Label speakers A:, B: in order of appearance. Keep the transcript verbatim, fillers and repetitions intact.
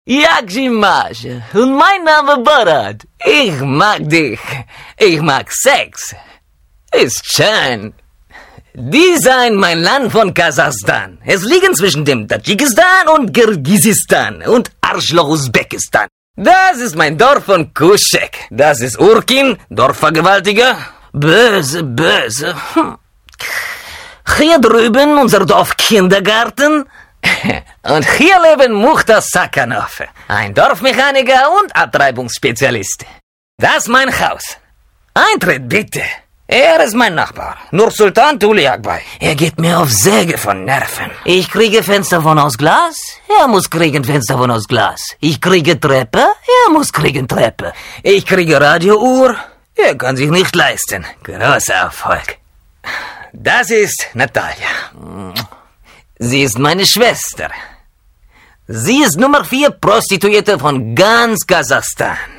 A: Yakjimash. Und mein Name Borat. Ich mag dich. Ich mag Sex. Ist schön. Die seien mein Land von Kasachstan. Es liegen zwischen dem Tadschikistan und Kirgisistan und Arschloch Usbekistan. Das ist mein Dorf von Kuschek. Das ist Urkin, Dorfvergewaltiger. Böse, böse. Hm. Hier drüben unser Dorfkindergarten. Und hier leben Muchtar Sakanov, ein Dorfmechaniker und Abtreibungsspezialist. Das ist mein Haus. Eintritt bitte. Er ist mein Nachbar, Nursultan Tuli Akbar. Er geht mir auf Säge von Nerven. Ich kriege Fenster von aus Glas, er muss kriegen Fenster von aus Glas. Ich kriege Treppe, er muss kriegen Treppe. Ich kriege Radiouhr, er kann sich nicht leisten. Großer Erfolg. Das ist Natalia. Sie ist meine Schwester. Sie ist Nummer vier Prostituierte von ganz Kasachstan.